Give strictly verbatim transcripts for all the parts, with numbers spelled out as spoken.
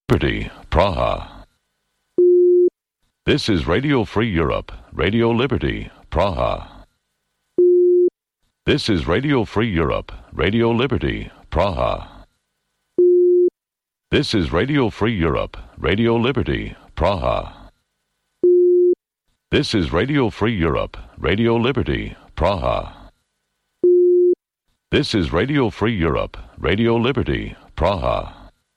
Liberty, Praha. This is Radio Free Europe, Radio Liberty, Praha. This is Radio Free Europe, Radio Liberty, Praha. This is Radio Free Europe, Radio Liberty, Praha. This is Radio Free Europe, Radio Liberty, Praha. This is Radio Free Europe, Radio Liberty, Praha.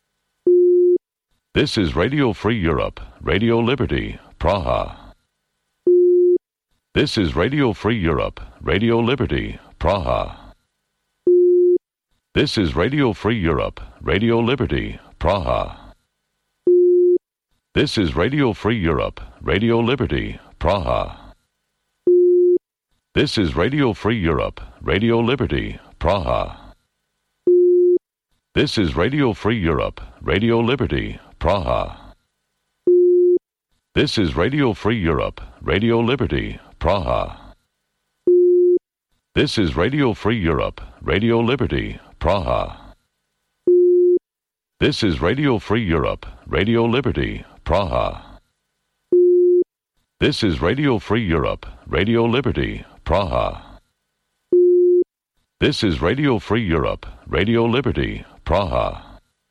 This is Radio Free Europe, Radio Liberty, Praha. This is Radio Free Europe, Radio Liberty, Praha. This is Radio Free Europe, Radio Liberty, Praha. This is Radio Free Europe, Radio Liberty, Praha. This is Radio Free Europe, Radio Liberty, Praha. This is Radio Free Europe, Radio Liberty, Praha. This is Radio Free Europe, Radio Liberty, Praha. This is Radio Free Europe, Radio Liberty, Praha. This is Radio Free Europe, Radio Liberty, Praha. This is Radio Free Europe, Radio Liberty, Praha. This is Radio Free Europe, Radio Liberty, Praha.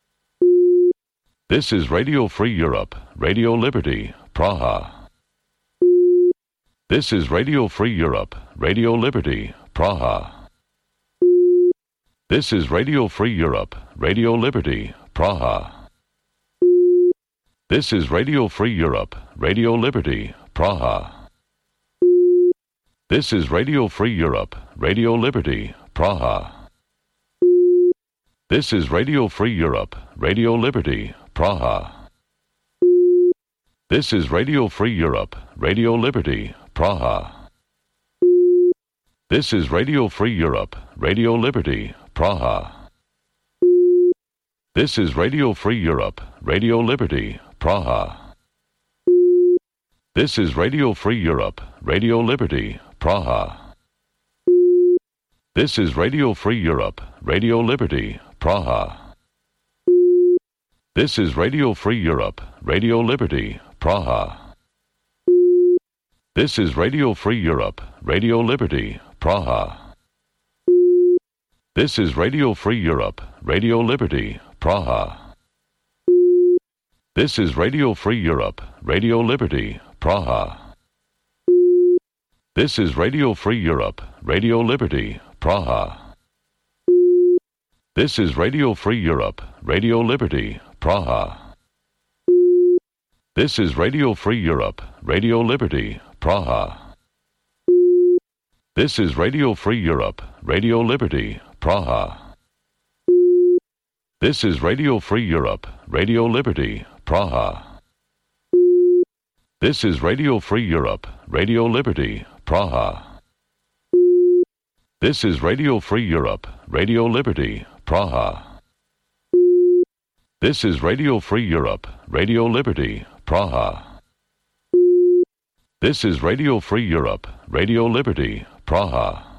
This is Radio Free Europe, Radio Liberty, Praha. This is Radio Free Europe, Radio Liberty, Praha. This is Radio Free Europe, Radio Liberty, Praha. This is Radio Free Europe, Radio Liberty, Praha. This is Radio Free Europe, Radio Liberty, Praha. This is Radio Free Europe, Radio Liberty, Praha. This is Radio Free Europe, Radio Liberty, Praha. This is Radio Free Europe, Radio Liberty, Praha. This is Radio Free Europe, Radio Liberty, Praha. This is Radio Free Europe, Radio Liberty, Praha. This is Radio Free Europe, Radio Liberty, Praha. This is Radio Free Europe, Radio Liberty, Praha. This is Radio Free Europe, Radio Liberty, Praha. This is Radio Free Europe, Radio Liberty, Praha. This is Radio Free Europe, Radio Liberty, Praha. This is Radio Free Europe, Radio Liberty, Praha. This is Radio Free Europe, Radio Liberty, Praha. This is Radio Free Europe, Radio Liberty, Praha. This is Radio Free Europe, Radio Liberty, Praha. This is Radio Free Europe, Radio Liberty, Praha. This is Radio Free Europe, Radio Liberty, Praha. This is Radio Free Europe, Radio Liberty, Praha. This is Radio Free Europe, Radio Liberty, Praha. This is Radio Free Europe, Radio Liberty, Praha.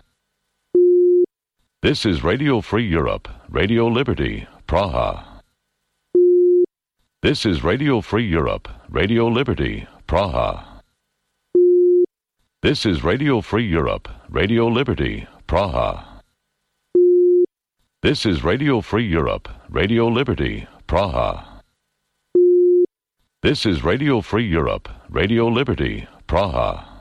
This is Radio Free Europe, Radio Liberty, Praha. This is Radio Free Europe, Radio Liberty, Praha. This is Radio Free Europe, Radio Liberty, Praha. This is Radio Free Europe, Radio Liberty, Praha. This is Radio Free Europe, Radio Liberty, Praha.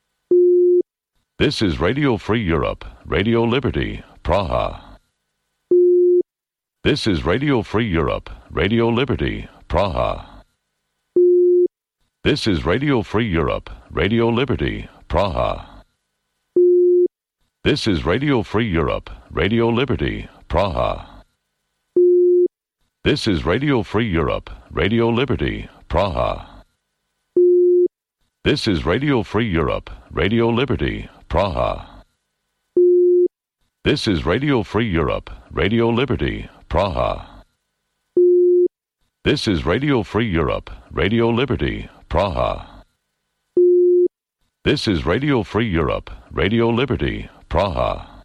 This is Radio Free Europe, Radio Liberty, Praha. This is Radio Free Europe, Radio Liberty, Praha. This is Radio Free Europe, Radio Liberty, Praha. This is Radio Free Europe, Radio Liberty, Praha. This is Radio Free Europe, Radio Liberty, Praha. This is Radio Free Europe, Radio Liberty, Praha. This is Radio Free Europe, Radio Liberty, Praha. This is Radio Free Europe, Radio Liberty, Praha. This is Radio Free Europe, Radio Liberty, Praha.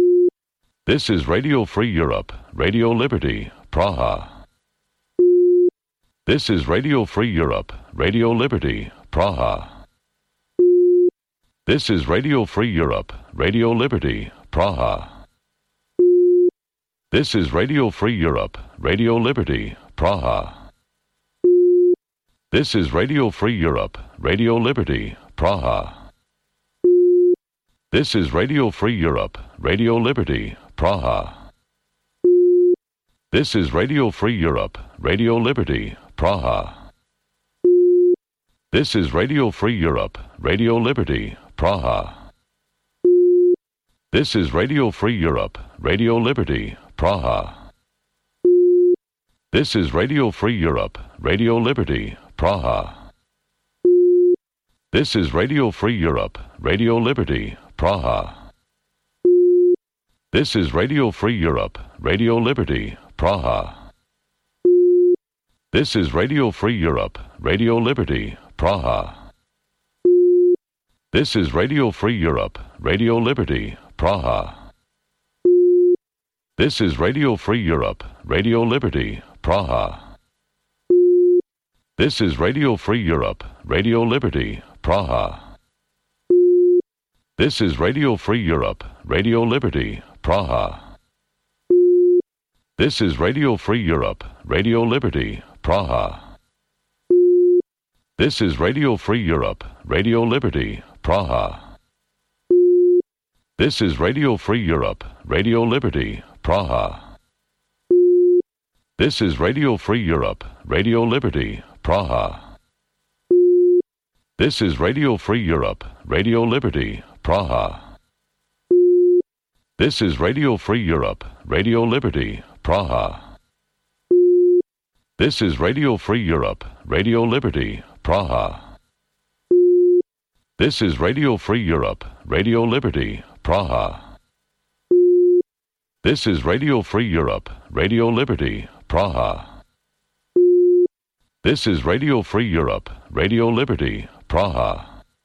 This is Radio Free Europe, Radio Liberty, Praha. This is Radio Free Europe, Radio Liberty, Praha. This is Radio Free Europe, Radio Liberty, Praha. This is Radio Free Europe, Radio Liberty, Praha. This is Radio Free Europe, Radio Liberty, Praha. This is Radio Free Europe, Radio Liberty, Praha. This is Radio Free Europe, Radio Liberty, Praha. This is Radio Free Europe, Radio Liberty, Praha. This is Radio Free Europe, Radio Liberty, Praha. This is Radio Free Europe, Radio Liberty, Praha. This is Radio Free Europe, Radio Liberty, Praha. This is Radio Free Europe, Radio Liberty, Praha. This is Radio Free Europe, Radio Liberty, Praha. This is Radio Free Europe, Radio Liberty, Praha. This is Radio Free Europe, Radio Liberty, Praha. This is Radio Free Europe, Radio Liberty, Praha. This is Radio Free Europe, Radio Liberty, Praha. This is Radio Free Europe, Radio Liberty, Praha. This is Radio Free Europe, Radio Liberty, Praha. This is Radio Free Europe, Radio Liberty, Praha. This is Radio Free Europe, Radio Liberty, Praha. This is Radio Free Europe, Radio Liberty, Praha. This is Radio Free Europe, Radio Liberty, Praha. This is Radio Free Europe, Radio Liberty, Praha. This is Radio Free Europe, Radio Liberty, Praha. This is Radio Free Europe, Radio Liberty, Praha. This is Radio Free Europe, Radio Liberty, Praha.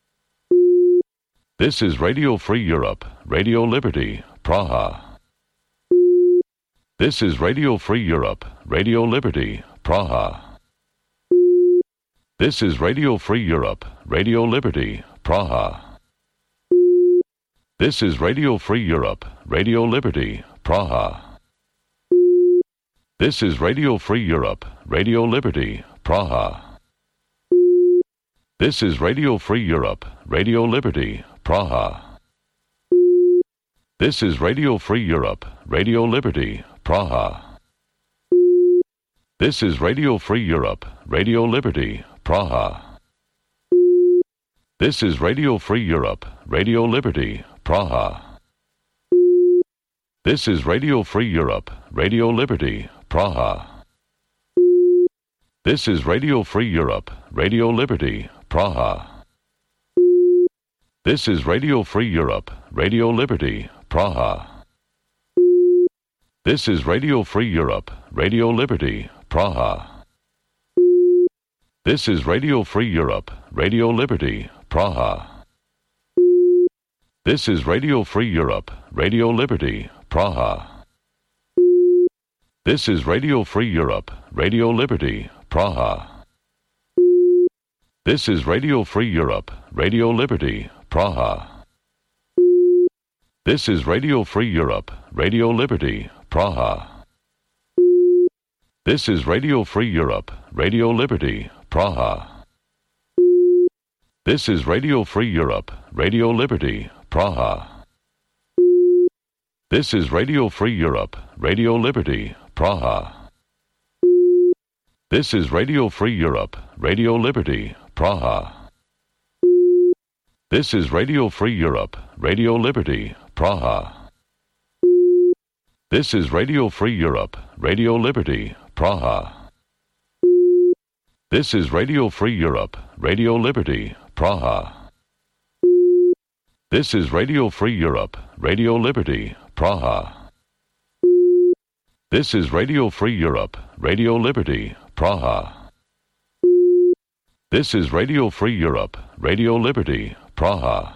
This is Radio Free Europe, Radio Liberty, Praha. This is Radio Free Europe, Radio Liberty, Praha. This is Radio Free Europe, Radio Liberty, Praha. This is Radio Free Europe, Radio Liberty, Praha. This is Radio Free Europe, Radio Liberty, Praha. This is Radio Free Europe, Radio Liberty, Praha. This is Radio Free Europe, Radio Liberty, Praha. This is Radio Free Europe, Radio Liberty, Praha. This is Radio Free Europe, Radio Liberty, Praha. This is Radio Free Europe, Radio Liberty, Praha. This is Radio Free Europe, Radio Liberty, Praha. This is Radio Free Europe, Radio Liberty, Praha. This is Radio Free Europe, Radio Liberty, Praha. This is Radio Free Europe, Radio Liberty, Praha. This is Radio Free Europe, Radio Liberty, Praha. This is Radio Free Europe, Radio Liberty, Praha. This is Radio Free Europe, Radio Liberty, Praha. This is Radio Free Europe, Radio Liberty, Praha. This is Radio Free Europe, Radio Liberty, Praha. This is Radio Free Europe, Radio Liberty, Praha. This is Radio Free Europe, Radio Liberty, Praha. This is Radio Free Europe, Radio Liberty, Praha. This is Radio Free Europe, Radio Liberty, Praha. This is Radio Free Europe, Radio Liberty, Praha. This is Radio Free Europe, Radio Liberty, Praha. This is Radio Free Europe, Radio Liberty, Praha. This is Radio Free Europe, Radio Liberty, Praha. This is Radio Free Europe, Radio Liberty, Praha.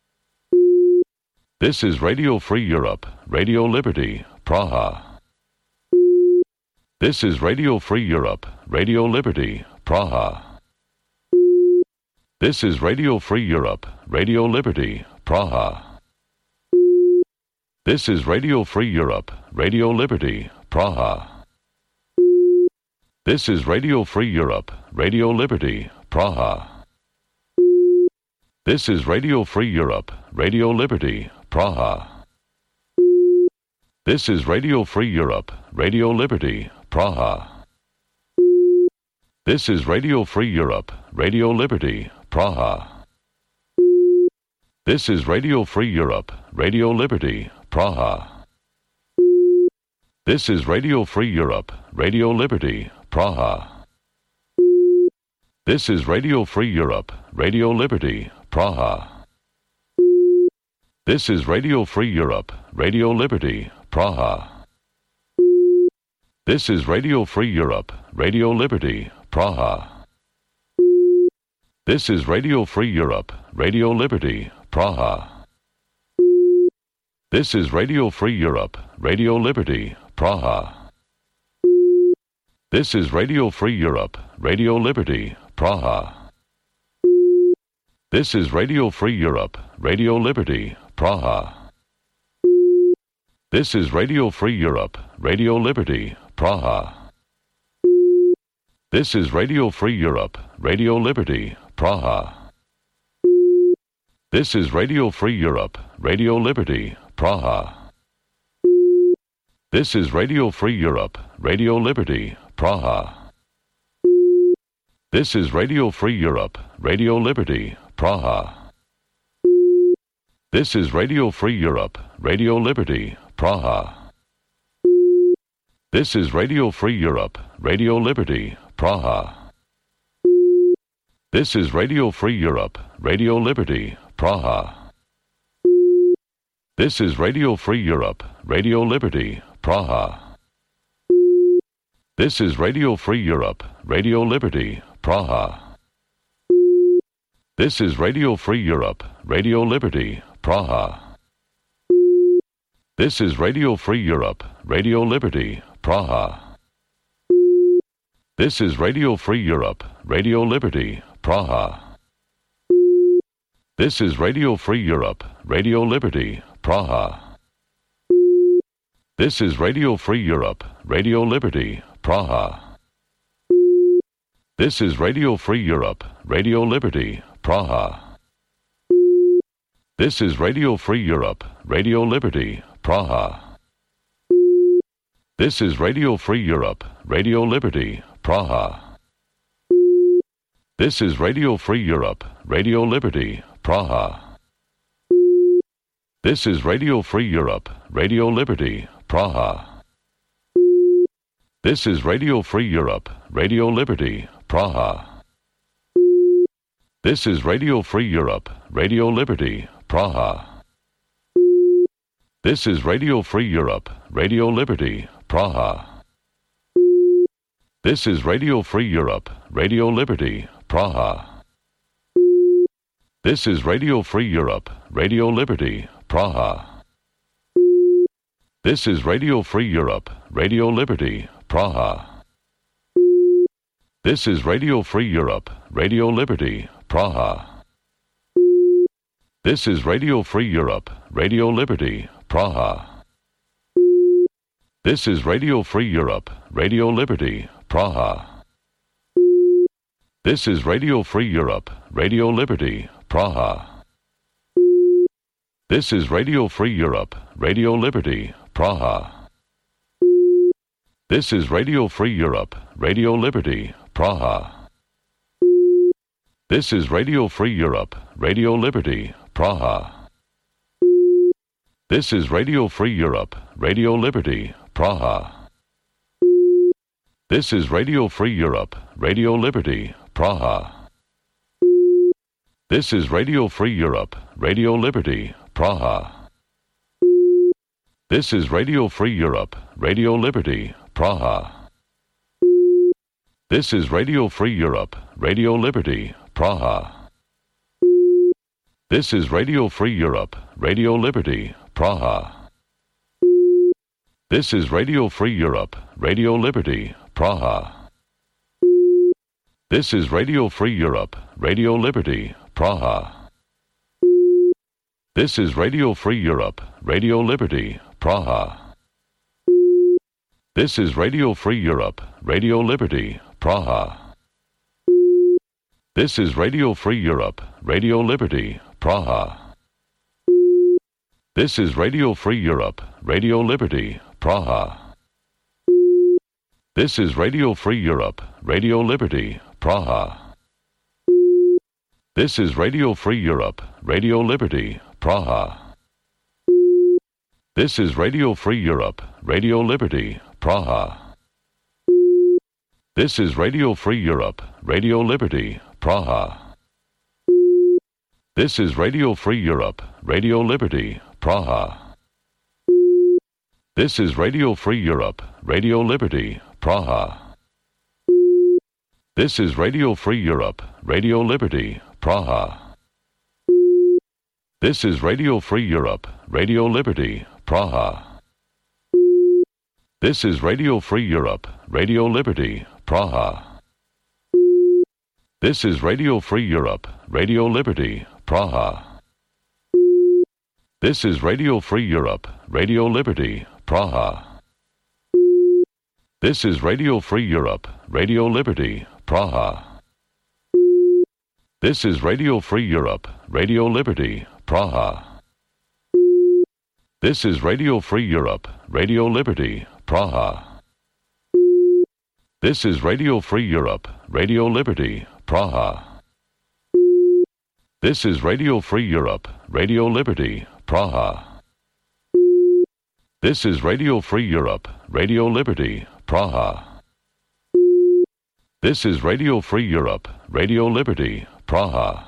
This is Radio Free Europe, Radio Liberty, Praha. This is Radio Free Europe, Radio Liberty, Praha. This is Radio Free Europe, Radio Liberty, Praha. This is Radio Free Europe, Radio Liberty, Praha. This is Radio Free Europe, Radio Liberty, Praha. This is Radio Free Europe, Radio Liberty, Praha. This is Radio Free Europe, Radio Liberty, Praha. This is Radio Free Europe, Radio Liberty, Praha. This is Radio Free Europe, Radio Liberty, Praha. This is Radio Free Europe, Radio Liberty, Praha. This is Radio Free Europe, Radio Liberty, Praha. This is Radio Free Europe, Radio Liberty, Praha. This is Radio Free Europe, Radio Liberty, Praha. This is Radio Free Europe, Radio Liberty, Praha. This is Radio Free Europe, Radio Liberty, Praha. This is Radio Free Europe, Radio Liberty, Praha. This is Radio Free Europe, Radio Liberty, Praha. This is Radio Free Europe, Radio Liberty, Praha. This is Radio Free Europe, Radio Liberty, Praha. This is Radio Free Europe, Radio Liberty, Praha. This is Radio Free Europe, Radio Liberty, Praha. This is Radio Free Europe, Radio Liberty, Praha. This is Radio Free Europe, Radio Liberty, Praha. This is Radio Free Europe, Radio Liberty, Praha. This is Radio Free Europe, Radio Liberty, Praha. This is Radio Free Europe, Radio Liberty, Praha. This is Radio Free Europe, Radio Liberty, Praha. This is Radio Free Europe, Radio Liberty, Praha. This is Radio Free Europe, Radio Liberty, Praha. This is Radio Free Europe, Radio Liberty, Praha. This is Radio Free Europe, Radio Liberty, Praha. This is Radio Free Europe, Radio Liberty, Praha. This is Radio Free Europe, Radio Liberty, Praha. This is Radio Free Europe, Radio Liberty, Praha. This is Radio Free Europe, Radio Liberty, Praha. This is Radio Free Europe, Radio Liberty, Praha. This is Radio Free Europe, Radio Liberty, Praha. This is Radio Free Europe, Radio Liberty, Praha. This is Radio Free Europe, Radio Liberty, Praha. This is Radio Free Europe, Radio Liberty, Praha. This is Radio Free Europe, Radio Liberty, Praha. This is Radio Free Europe, Radio Liberty, Praha. This is Radio Free Europe, Radio Liberty, Praha. This is Radio Free Europe, Radio Liberty, Praha. This is Radio Free Europe, Radio Liberty, Praha. This is Radio Free Europe, Radio Liberty, Praha. This is Radio Free Europe, Radio Liberty, Praha. This is Radio Free Europe, Radio Liberty, Praha. This is Radio Free Europe, Radio Liberty, Praha. This is Radio Free Europe, Radio Liberty, Praha. This is Radio Free Europe, Radio Liberty, Praha. This is Radio Free Europe, Radio Liberty, Praha. This is Radio Free Europe, Radio Liberty, Praha. This is Radio Free Europe, Radio Liberty, Praha. This is Radio Free Europe, Radio Liberty, Praha. This is Radio Free Europe, Radio Liberty, Praha. This is Radio Free Europe, Radio Liberty, Praha. This is Radio Free Europe, Radio Liberty, Praha. This is Radio Free Europe, Radio Liberty, Praha. This is Radio Free Europe, Radio Liberty, Praha. This is Radio Free Europe, Radio Liberty, Praha. This is Radio Free Europe, Radio Liberty, Praha. This is Radio Free Europe, Radio Liberty, Praha. This is Radio Free Europe, Radio Liberty, Praha. This is Radio Free Europe, Radio Liberty, Praha. This is Radio Free Europe, Radio Liberty, Praha. This is Radio Free Europe, Radio Liberty, Praha. This is Radio Free Europe, Radio Liberty, Praha. This is Radio Free Europe, Radio Liberty, Praha. This is Radio Free Europe, Radio Liberty, Praha. This is Radio Free Europe, Radio Liberty, Praha. This is Radio Free Europe, Radio Liberty, Praha. This is Radio Free Europe, Radio Liberty, Praha. This is Radio Free Europe, Radio Liberty, Praha. This is Radio Free Europe, Radio Liberty, Praha. This is Radio Free Europe, Radio Liberty, Praha. This is Radio Free Europe, Radio Liberty, Praha. This is Radio Free Europe, Radio Liberty, Praha. This is Radio Free Europe, Radio Liberty, Praha. This is Radio Free Europe, Radio Liberty, Praha.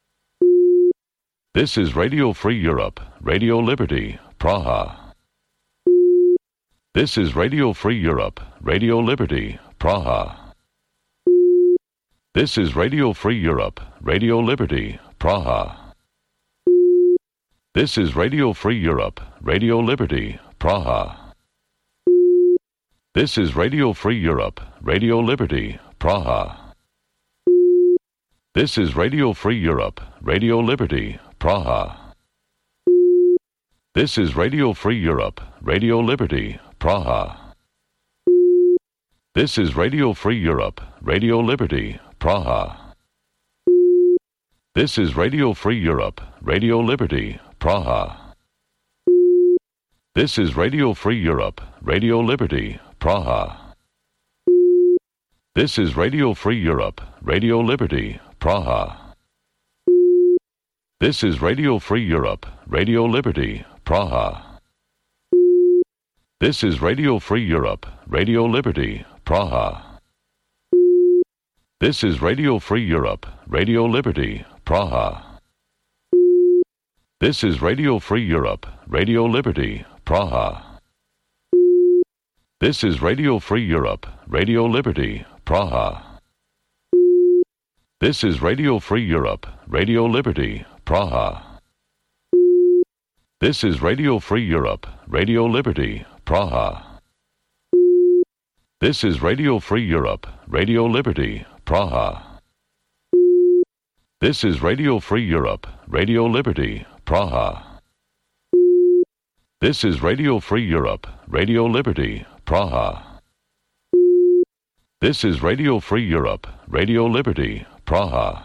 This is Radio Free Europe, Radio Liberty, Praha. This is Radio Free Europe, Radio Liberty, Praha. This is Radio Free Europe, Radio Liberty, Praha. This is Radio Free Europe, Radio Liberty, Praha. This is Radio Free Europe, Radio Liberty, Praha. This is Radio Free Europe, Radio Liberty, Praha. This is Radio Free Europe, Radio Liberty, Praha. This is Radio Free Europe, Radio Liberty, Praha. This is Radio Free Europe, Radio Liberty, Praha. This is Radio Free Europe, Radio Liberty, Praha. This is Radio Free Europe, Radio Liberty, Praha. This is Radio Free Europe, Radio Liberty, Praha. This is Radio Free Europe, Radio Liberty, Praha. This is Radio Free Europe, Radio Liberty, Praha. This is Radio Free Europe, Radio Liberty, Praha. This is Radio Free Europe, Radio Liberty, Praha. This is Radio Free Europe, Radio Liberty, Praha. This is Radio Free Europe, Radio Liberty, Praha. This is Radio Free Europe, Radio Liberty, Praha. This is Radio Free Europe, Radio Liberty, Praha. This is Radio Free Europe, Radio Liberty, Praha. This is Radio Free Europe, Radio Liberty, Praha.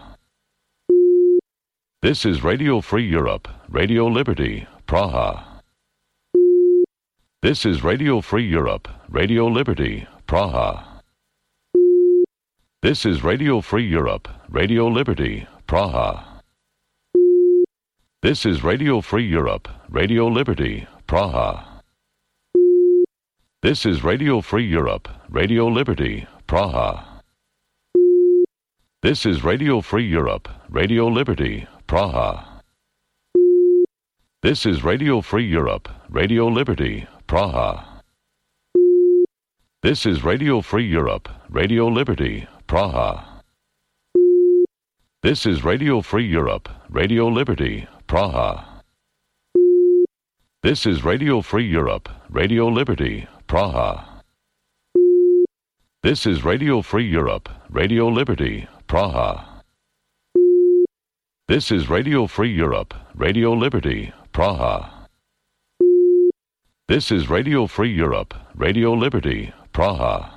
This is Radio Free Europe, Radio Liberty, Praha. This is Radio Free Europe, Radio Liberty, Praha. This is Radio Free Europe, Radio Liberty, Praha. This is Radio Free Europe, Radio Liberty, Praha. This is Radio Free Europe, Radio Liberty, Praha. This is Radio Free Europe, Radio Liberty, Praha. This is Radio Free Europe, Radio Liberty, Praha. This is Radio Free Europe, Radio Liberty, Praha. This is Radio Free Europe, Radio Liberty, Praha. This is Radio Free Europe, Radio Liberty, Praha. This is Radio Free Europe, Radio Liberty, Praha. This is Radio Free Europe, Radio Liberty, Praha. This is Radio Free Europe, Radio Liberty, Praha.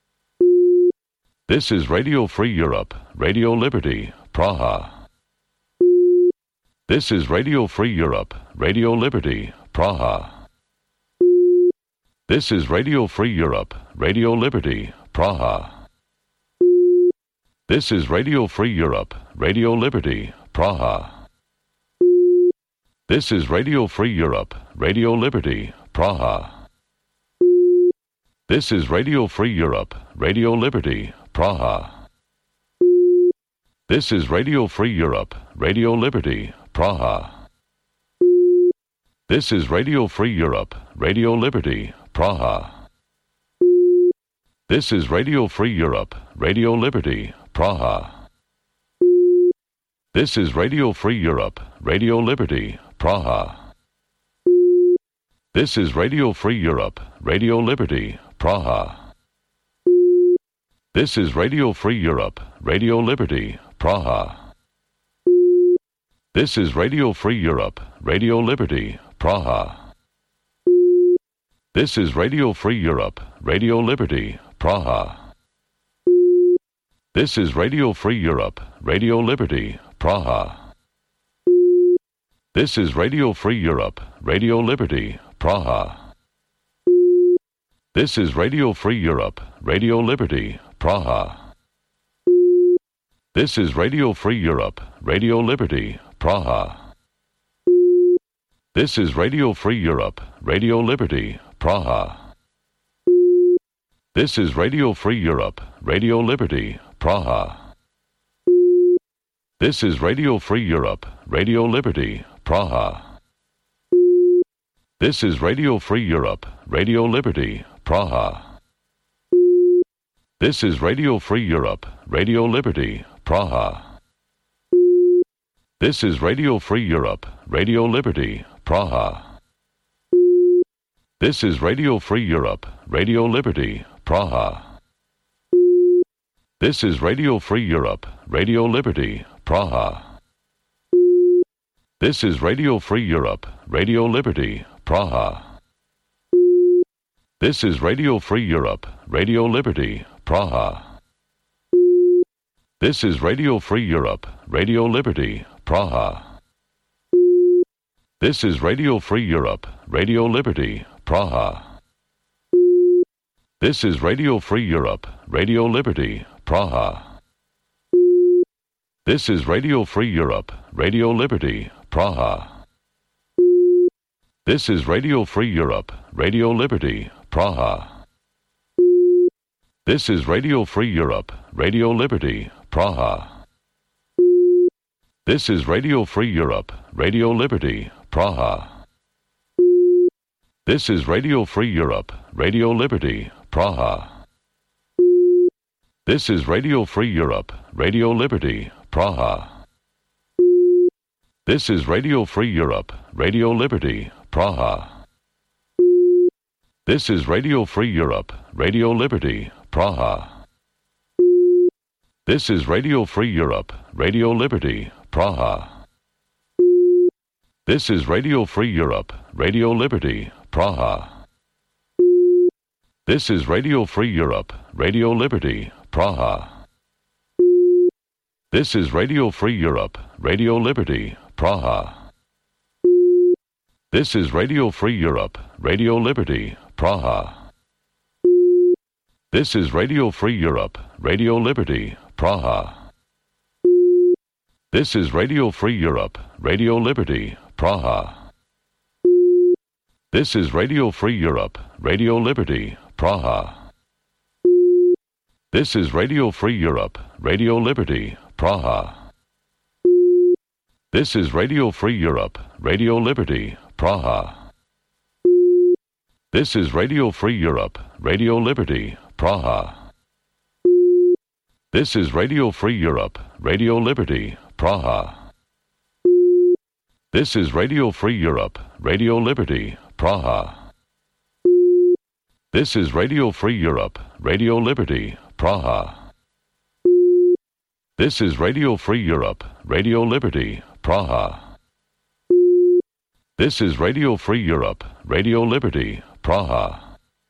This is Radio Free Europe, Radio Liberty, Praha. This is Radio Free Europe, Radio Liberty, Praha. This is Radio Free Europe, Radio Liberty, Praha. This is Radio Free Europe, Radio Liberty, Praha. This is Radio Free Europe, Radio Liberty, Praha. This is Radio Free Europe, Radio Liberty, Praha. This is Radio Free Europe, Radio Liberty, Praha. This is Radio Free Europe, Radio Liberty, Praha. This is Radio Free Europe, Radio Liberty, Praha. This is Radio Free Europe, Radio Liberty, Praha. This is Radio Free Europe, Radio Liberty, Praha. This is Radio Free Europe, Radio Liberty, Praha. This is Radio Free Europe, Radio Liberty, Praha. This is Radio Free Europe, Radio Liberty, Praha. This is Radio Free Europe, Radio Liberty, Praha. This is Radio Free Europe, Radio Liberty, Praha. This is Radio Free Europe, Radio Liberty, Praha. This is Radio Free Europe, Radio Liberty, Praha. This is Radio Free Europe, Radio Liberty, Praha. This is Radio Free Europe, Radio Liberty, Praha. This is Radio Free Europe, Radio Liberty, Praha. This is Radio Free Europe, Radio Liberty, Praha. This is Radio Free Europe, Radio Liberty, Praha. This is Radio Free Europe, Radio Liberty, Praha. This is Radio Free Europe, Radio Liberty, Praha. This is Radio Free Europe, Radio Liberty, Praha. This is Radio Free Europe, Radio Liberty, Praha. This is Radio Free Europe, Radio Liberty, Praha. This is Radio Free Europe, Radio Liberty, Praha. This is Radio Free Europe, Radio Liberty, Praha. This is Radio Free Europe, Radio Liberty, Praha. This is Radio Free Europe, Radio Liberty, Praha. This is Radio Free Europe, Radio Liberty, Praha. This is Radio Free Europe, Radio Liberty, Praha. This is Radio Free Europe, Radio Liberty, Praha. This is Radio Free Europe, Radio Liberty, Praha. This is Radio Free Europe, Radio Liberty, Praha. This is Radio Free Europe, Radio Liberty, Praha. This is Radio Free Europe, Radio Liberty, Praha. This is Radio Free Europe, Radio Liberty, Praha. This is Radio Free Europe, Radio Liberty, Praha. This is Radio Free Europe, Radio Liberty, Praha. This is Radio Free Europe, Radio Liberty, Praha. This is Radio Free Europe, Radio Liberty, Praha. This is Radio Free Europe, Radio Liberty, Praha. This is Radio Free Europe, Radio Liberty, Praha. This is Radio Free Europe, Radio Liberty, Praha. This is Radio Free Europe, Radio Liberty, Praha. This is Radio Free Europe, Radio Liberty, Praha. This is Radio Free Europe, Radio Liberty, Praha. This is Radio Free Europe, Radio Liberty, Praha. This is Radio Free Europe, Radio Liberty, Praha. This is Radio Free Europe, Radio Liberty, Praha. This is Radio Free Europe, Radio Liberty, Praha. This is Radio Free Europe, Radio Liberty, Praha.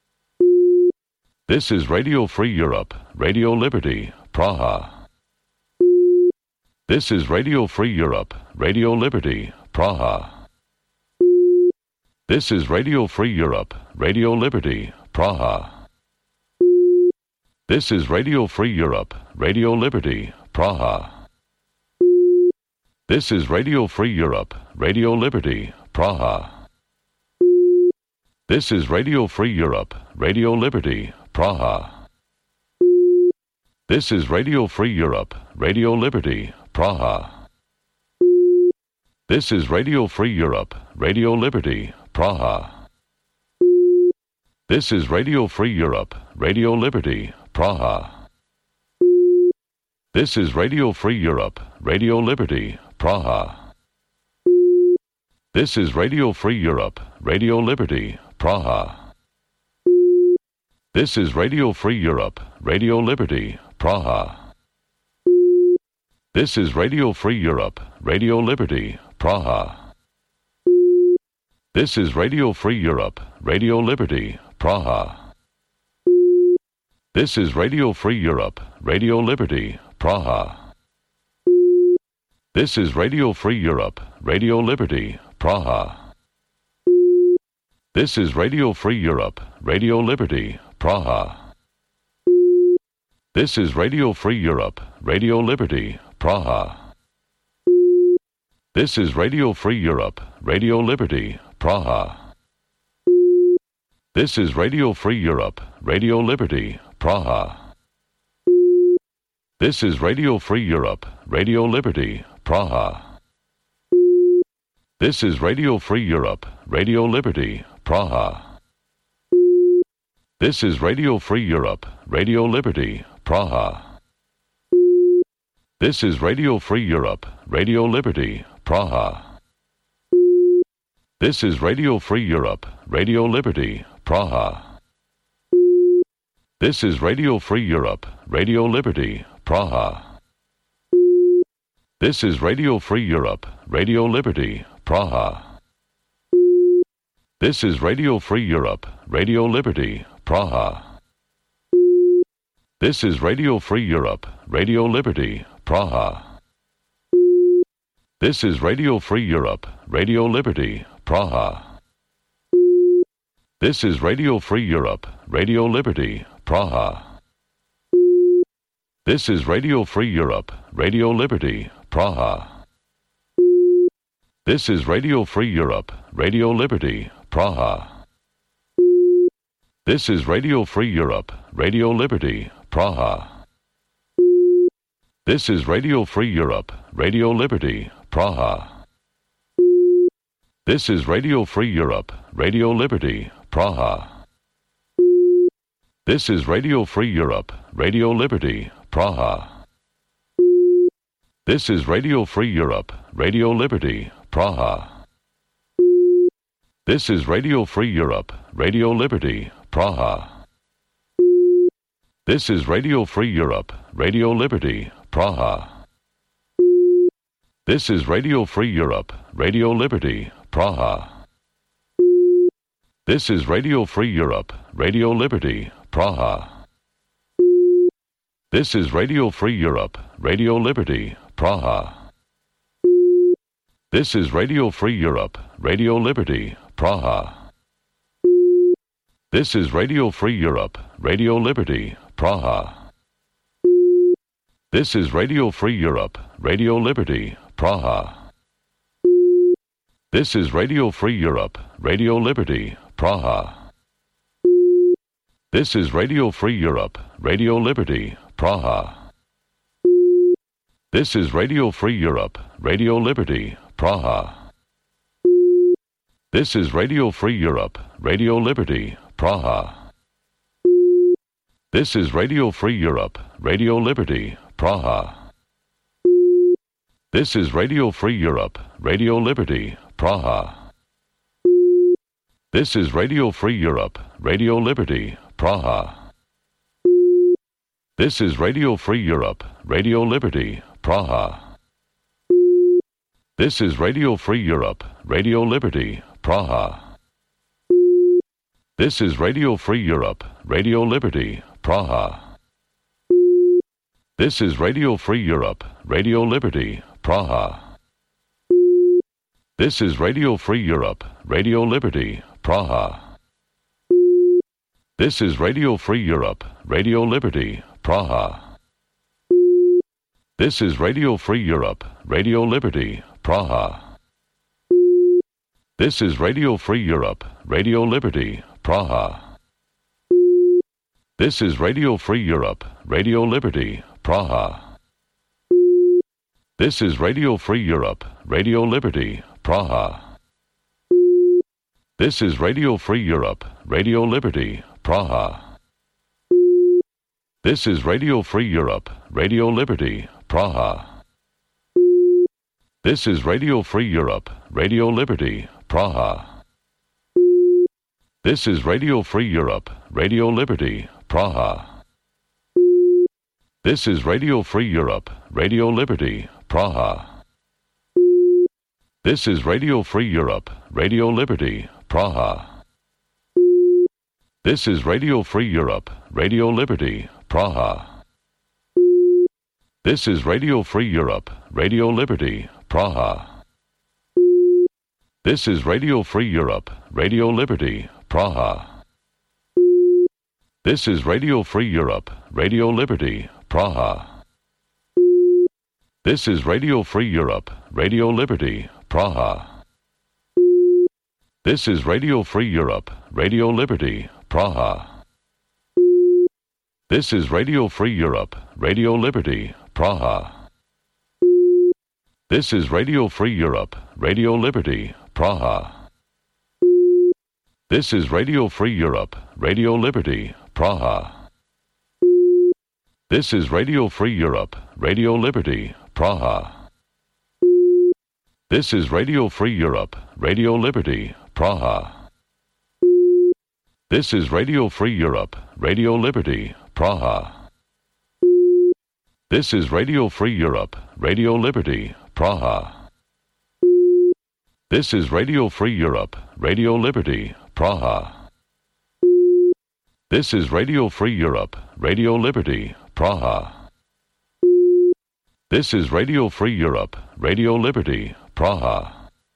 This is Radio Free Europe, Radio Liberty, Praha. This is Radio Free Europe, Radio Liberty, Praha. This is Radio Free Europe, Radio Liberty, Praha. This is Radio Free Europe, Radio Liberty, Praha. This is Radio Free Europe, Radio Liberty, Praha. This is Radio Free Europe, Radio Liberty, Praha. This is Radio Free Europe, Radio Liberty, Praha. This is Radio Free Europe, Radio Liberty, Praha. This is Radio Free Europe, Radio Liberty, Praha. This is Radio Free Europe, Radio Liberty, Praha. This is Radio Free Europe, Radio Liberty, Praha. This is Radio Free Europe, Radio Liberty, Praha. This is Radio Free Europe, Radio Liberty, Praha. This is Radio Free Europe, Radio Liberty, Praha. This is Radio Free Europe, Radio Liberty, Praha. This is Radio Free Europe, Radio Liberty, Praha. This is Radio Free Europe, Radio Liberty, Praha. This is Radio Free Europe, Radio Liberty, Praha. This is Radio Free Europe, Radio Liberty, Praha. This is Radio Free Europe, Radio Liberty, Praha. This is Radio Free Europe, Radio Liberty, Praha. This is Radio Free Europe, Radio Liberty, Praha. This is Radio Free Europe, Radio Liberty, Praha. This is Radio Free Europe, Radio Liberty, Praha. This is Radio Free Europe, Radio Liberty, Praha. This is Radio Free Europe, Radio Liberty, Praha. This is Radio Free Europe, Radio Liberty, Praha. This is Radio Free Europe, Radio Liberty, Praha. This is Radio Free Europe, Radio Liberty, Praha. This is Radio Free Europe, Radio Liberty, Praha. This is Radio Free Europe, Radio Liberty, Praha. This is Radio Free Europe, Radio Liberty, Praha. This is Radio Free Europe, Radio Liberty, Praha. This is Radio Free Europe, Radio Liberty, Praha. This is Radio Free Europe, Radio Liberty, Praha. This is Radio Free Europe, Radio Liberty, Praha. This is Radio Free Europe, Radio Liberty, Praha. This is Radio Free Europe, Radio Liberty, Praha. This is Radio Free Europe, Radio Liberty, Praha. This is Radio Free Europe, Radio Liberty, Praha. This is Radio Free Europe, Radio Liberty, Praha. This is Radio Free Europe, Radio Liberty, Praha. This is Radio Free Europe, Radio Liberty, Praha. This is Radio Free Europe, Radio Liberty, Praha. This is Radio Free Europe, Radio Liberty, Praha. This is Radio Free Europe, Radio Liberty, Praha. This is Radio Free Europe, Radio Liberty, Praha. This is Radio Free Europe, Radio Liberty, Praha. This is Radio Free Europe, Radio Liberty, Praha. This is Radio Free Europe, Radio Liberty, Praha. This is Radio Free Europe, Radio Liberty, Praha. This is Radio Free Europe, Radio Liberty, Praha. This is Radio Free Europe, Radio Liberty, Praha. This is Radio Free Europe, Radio Liberty, Praha. This is Radio Free Europe, Radio Liberty, Praha. This is Radio Free Europe, Radio Liberty, Praha. This is Radio Free Europe, Radio Liberty, Praha. This is Radio Free Europe, Radio Liberty, Praha. This is Radio Free Europe, Radio Liberty, Praha. This is Radio Free Europe, Radio Liberty, Praha. This is Radio Free Europe, Radio Liberty, Praha. This is Radio Free Europe, Radio Liberty, Praha. This is Radio Free Europe, Radio Liberty, Praha. This is Radio Free Europe, Radio Liberty, Praha. This is Radio Free Europe, Radio Liberty, Praha. This is Radio Free Europe, Radio Liberty, Praha. This is Radio Free Europe, Radio Liberty, Praha. This is Radio Free Europe, Radio Liberty, Praha. This is Radio Free Europe, Radio Liberty, Praha. This is Radio Free Europe, Radio Liberty, Praha. This is Radio Free Europe, Radio Liberty, Praha. This is Radio Free Europe, Radio Liberty, Praha. This is Radio Free Europe, Radio Liberty, Praha. This is Radio Free Europe, Radio Liberty, Praha. This is Radio Free Europe, Radio Liberty, Praha. This is Radio Free Europe, Radio Liberty, Praha. This is Radio Free Europe, Radio Liberty, Praha. This is Radio Free Europe, Radio Liberty, Praha. This is Radio Free Europe, Radio Liberty, Praha. This is Radio Free Europe, Radio Liberty, Praha. This is Radio Free Europe, Radio Liberty, Praha. This is Radio Free Europe, Radio Liberty, Praha. This is Radio Free Europe, Radio Liberty, Praha. This is Radio Free Europe, Radio Liberty, Praha. This is Radio Free Europe, Radio Liberty, Praha.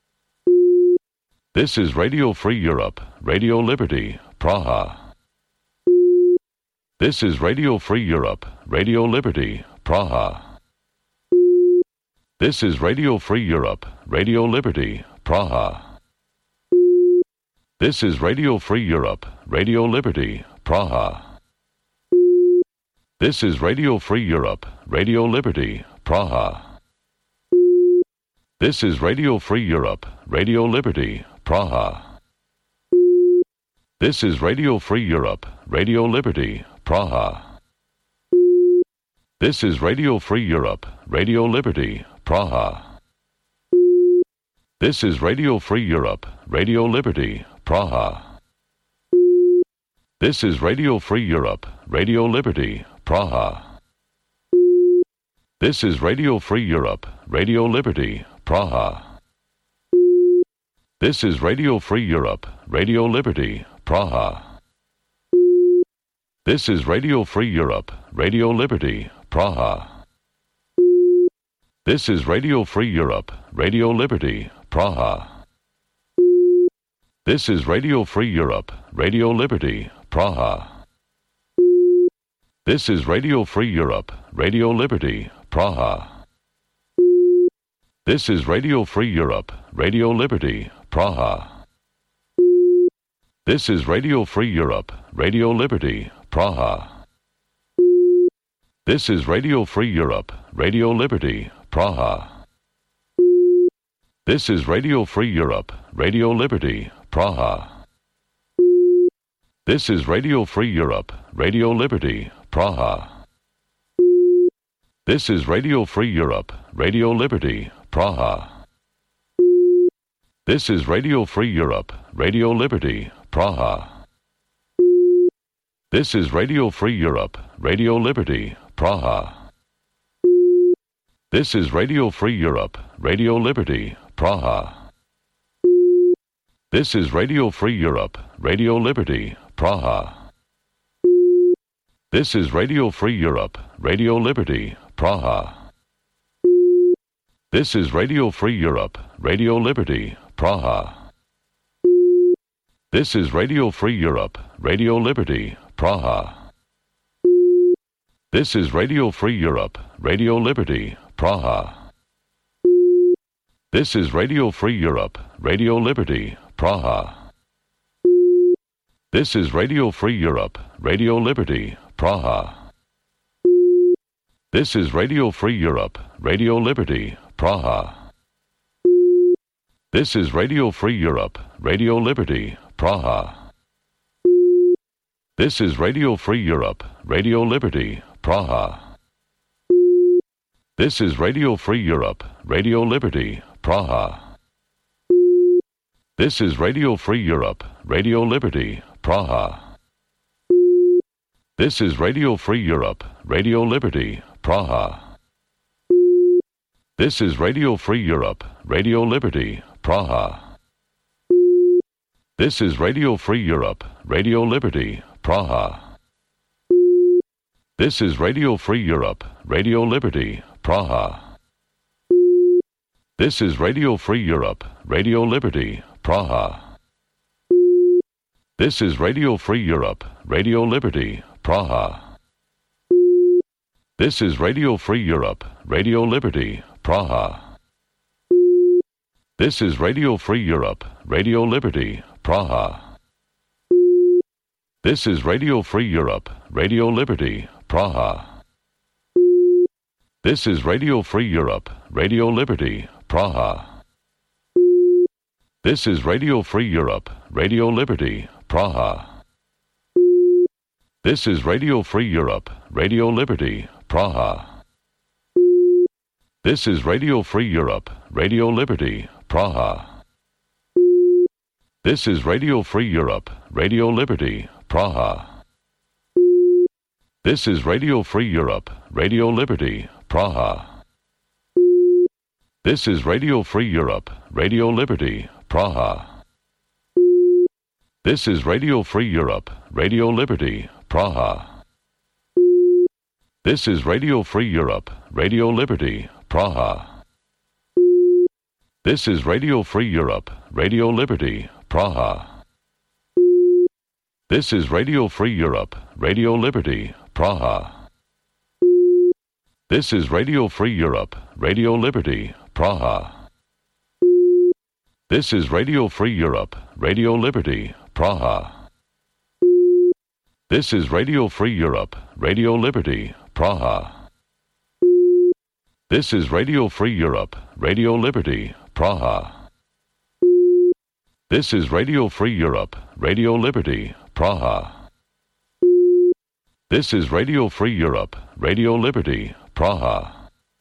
This is Radio Free Europe, Radio Liberty, Praha. This is Radio Free Europe, Radio Liberty, Praha. This is Radio Free Europe, Radio Liberty, Praha. This is Radio Free Europe, Radio Liberty, Praha. This is Radio Free Europe, Radio Liberty, Praha. This is Radio Free Europe, Radio Liberty, Praha. This is Radio Free Europe, Radio Liberty, Praha. This is Radio Free Europe, Radio Liberty, Praha. This is Radio Free Europe, Radio Liberty, Praha. This is Radio Free Europe, Radio Liberty, Praha. This is Radio Free Europe, Radio Liberty, Praha. This is Radio Free Europe, Radio Liberty, Praha. This is Radio Free Europe, Radio Liberty, Praha. This is Radio Free Europe, Radio Liberty, Praha. This is Radio Free Europe, Radio Liberty, Praha. This is Radio Free Europe, Radio Liberty, Praha. This is Radio Free Europe, Radio Liberty, Praha. This is Radio Free Europe, Radio Liberty, Praha. This is Radio Free Europe, Radio Liberty, Praha. This is Radio Free Europe, Radio Liberty, Praha. This is Radio Free Europe, Radio Liberty, Praha. This is Radio Free Europe, Radio Liberty, Praha. This is Radio Free Europe, Radio Liberty, Praha. This is Radio Free Europe, Radio Liberty, Praha. This is Radio Free Europe, Radio Liberty, Praha. This is Radio Free Europe, Radio Liberty, Praha. This is Radio Free Europe, Radio Liberty, Praha. This is Radio Free Europe, Radio Liberty, Praha. This is Radio Free Europe, Radio Liberty, Praha. This is Radio Free Europe, Radio Liberty, Praha. This is Radio Free Europe, Radio Liberty, Praha. This is Radio Free Europe, Radio Liberty, Praha. This is Radio Free Europe, Radio Liberty, Praha. This is Radio Free Europe, Radio Liberty, Praha. This is Radio Free Europe, Radio Liberty, Praha. This is Radio Free Europe, Radio Liberty, Praha. This is Radio Free Europe, Radio Liberty, Praha. This is Radio Free Europe, Radio Liberty, Praha. This is Radio Free Europe, Radio Liberty, Praha. This is Radio Free Europe, Radio Liberty, Praha. This is Radio Free Europe, Radio Liberty, Praha. This is Radio Free Europe, Radio Liberty, Praha. This is Radio Free Europe, Radio Liberty, Praha. This is Radio Free Europe, Radio Liberty, Praha. This is Radio Free Europe, Radio Liberty, Praha. This is Radio Free Europe, Radio Liberty, Praha. This is Radio Free Europe, Radio Liberty, Praha. This is Radio Free Europe, Radio Liberty, Praha. This is Radio Free Europe, Radio Liberty, Praha. This is Radio Free Europe, Radio Liberty, Praha. This is Radio Free Europe, Radio Liberty, Praha. This is Radio Free Europe, Radio Liberty, Praha. This is Radio Free Europe, Radio Liberty, Praha. This is Radio Free Europe, Radio Liberty, Praha. This is Radio Free Europe, Radio Liberty, Praha. This is Radio Free Europe, Radio Liberty, Praha. This is Radio Free Europe, Radio Liberty, Praha. This is Radio Free Europe, Radio Liberty, Praha. This is Radio Free Europe, Radio Liberty, Praha. This is Radio Free Europe, Radio Liberty, Praha. This is Radio Free Europe, Radio Liberty, Praha. This is Radio Free Europe, Radio Liberty, Praha. This is Radio Free Europe, Radio Liberty, Praha.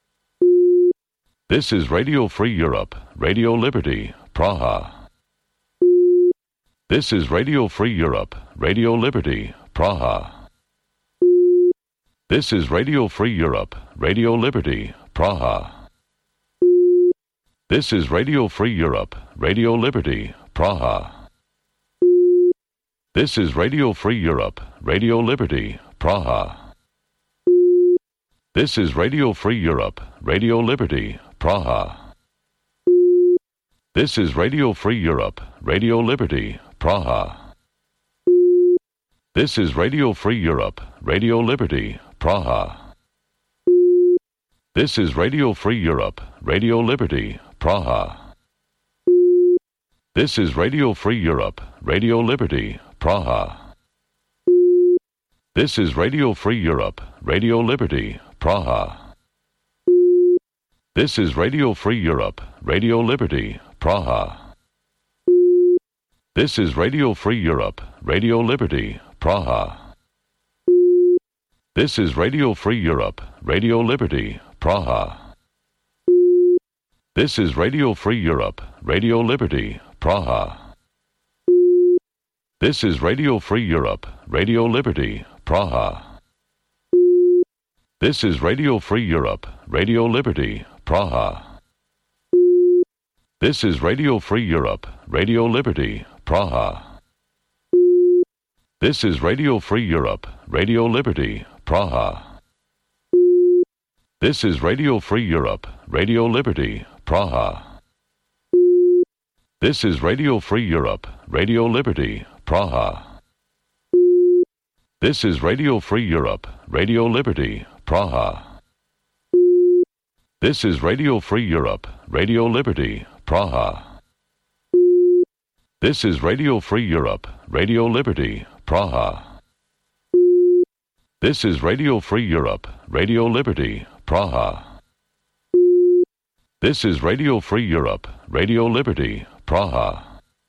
This is Radio Free Europe, Radio Liberty, Praha. This is Radio Free Europe, Radio Liberty, Praha. This is Radio Free Europe, Radio Liberty, Praha. This is Radio Free Europe, Radio Liberty, Praha. This is Radio Free Europe, Radio Liberty, Praha. This is Radio Free Europe, Radio Liberty, Praha. This is Radio Free Europe, Radio Liberty, Praha. This is Radio Free Europe, Radio Liberty, Praha. This is Radio Free Europe, Radio Liberty, Praha. This is Radio Free Europe, Radio Liberty, Praha. This is Radio Free Europe, Radio Liberty, Praha. This is Radio Free Europe, Radio Liberty, Praha. This is Radio Free Europe, Radio Liberty, Praha. This is Radio Free Europe, Radio Liberty, Praha. This is Radio Free Europe, Radio Liberty, Praha. This is Radio Free Europe, Radio Liberty, Praha. This is Radio Free Europe, Radio Liberty, Praha. This is Radio Free Europe, Radio Liberty, Praha. This is Radio Free Europe, Radio Liberty, Praha. This is Radio Free Europe, Radio Liberty, Praha. This is Radio Free Europe, Radio Liberty, Praha. This is Radio Free Europe, Radio Liberty, Praha. This is Radio Free Europe, Radio Liberty, Praha. This is Radio Free Europe, Radio Liberty, Praha. This is Radio Free Europe, Radio Liberty, Praha. This is Radio Free Europe, Radio Liberty, Praha.